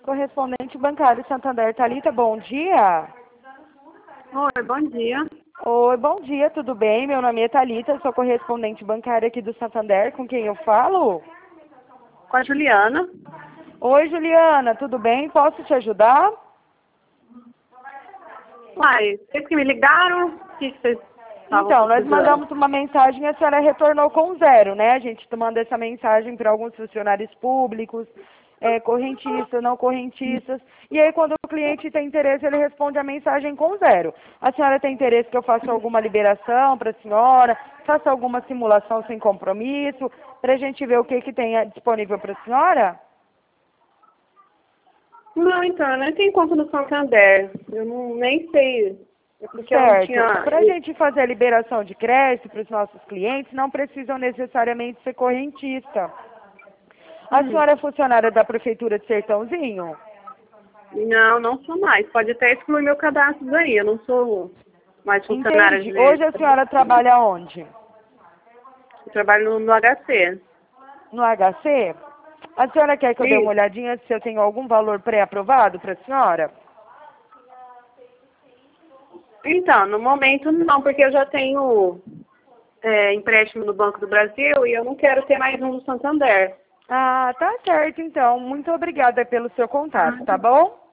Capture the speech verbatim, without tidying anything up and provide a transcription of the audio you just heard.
Correspondente bancário Santander. Thalita, bom dia. Oi, bom dia. Oi, bom dia, tudo bem? Meu nome é Thalita, sou correspondente bancária aqui do Santander. Com quem eu falo? Com a Juliana. Oi, Juliana, tudo bem? Posso te ajudar? Uai, vocês que me ligaram? O que vocês estavam Então, nós precisando? mandamos uma mensagem e a senhora retornou com zero, né? A gente manda essa mensagem para alguns funcionários públicos, é, correntistas, não correntistas. E aí, quando o cliente tem interesse, ele responde a mensagem com zero. A senhora tem interesse que eu faça alguma liberação para a senhora, faça alguma simulação sem compromisso, para a gente ver o que, que tem disponível para a senhora? Não, então, eu nem tenho conta no Santander. Eu não, nem sei. É porque eu não Certo. tinha... Para a gente fazer a liberação de crédito para os nossos clientes, não precisam necessariamente ser correntista. A Hum. senhora é funcionária da Prefeitura de Sertãozinho? Não, não sou mais. Pode até excluir meu cadastro daí. Eu não sou mais funcionária Entendi. de... Hoje a senhora trabalha onde? Eu trabalho no, no H C. No H C? A senhora quer que eu dê uma Sim. olhadinha se eu tenho algum valor pré-aprovado para a senhora? Então, no momento não, porque eu já tenho é, empréstimo no Banco do Brasil e eu não quero ter mais um no Santander. Ah, tá certo então. Muito obrigada pelo seu contato, tá bom?